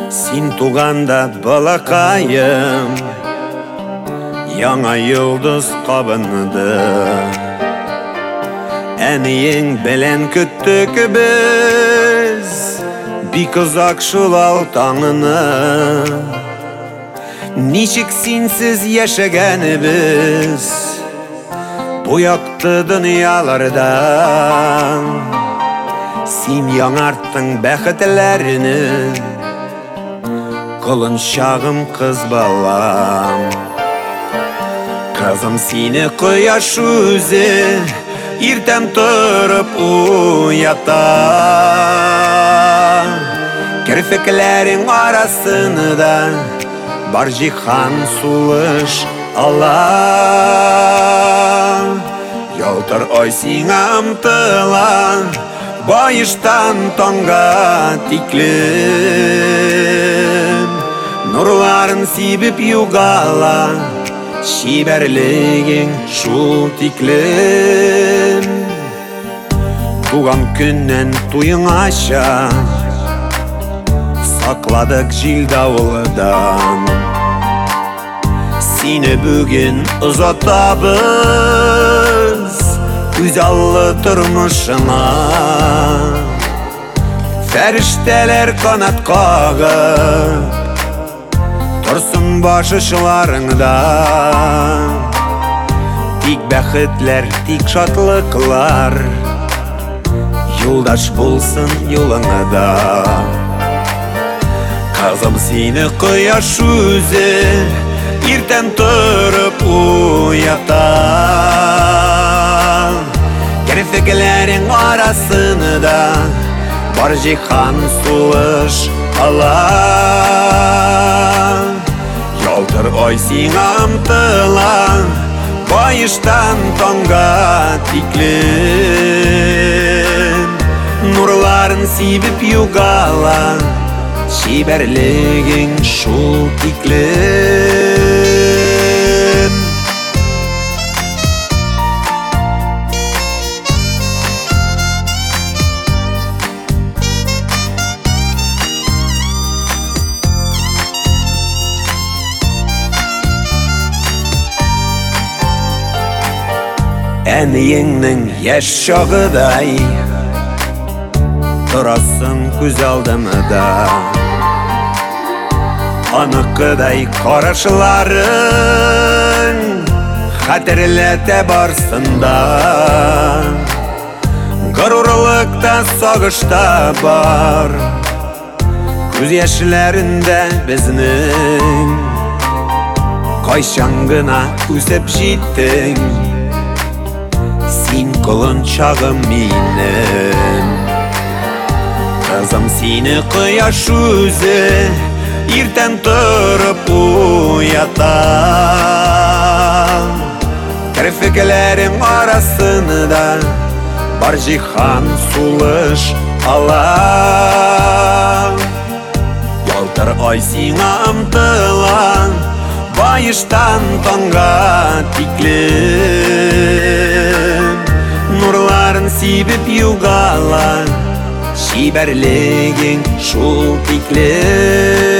Син туганда балакайым, яңа йолдыз кабынды. Әниең белән көттек без бик озак шул ал таңыны. Ничек синсез яшәгәнебез бу якты дөньяларда. Син яңарттың бәхетләрне, кылынчагым кыз балам. Кызым, сине кояш үзе иртән торып уята. Керфекләрең арасында бар җиһан сулыш ала. Ялтыр ай сиңа омтыла, байыштан таңга тиклем. Нурларын сибеп югала, чибәрлегең шул тиклем. Туган көннән туеңача сакладык җил давылдан. Сине бүген озатабыз күз аллы тормышыңа. Фәрештәләр канат кагып торсын башышларыңда. Тик бәхетләр, тик шатлыклар юлдаш булсын юлыңда. Кызым, сине кояш үзе иртән торып уята. Керфекләрең арасында бар җиһан сулыш ала. Ялтыр ай сиңа омтыла, байыштан таңга тиклем. Нурларын сибеп югала, чибәрлегең шул тиклем. Әниеңнең яшь чагыдай торасың күз алдымда. Аныкыдай карашларың хәтерләтә барсында. Горурлыкта, сагышта бар күз яшьләрендә безнең. Кайчан гына үсеп җиттең син кылынчагым минем. Кызым, сине кояш үзе иртән торып уята. Керфекләрең арасында бар җиһан сулыш ала. Ялтыр ай сиңа омтыла, байыштан таңга тиклем. Нурларын сибеп югала, чибәрлегең шул тиклем.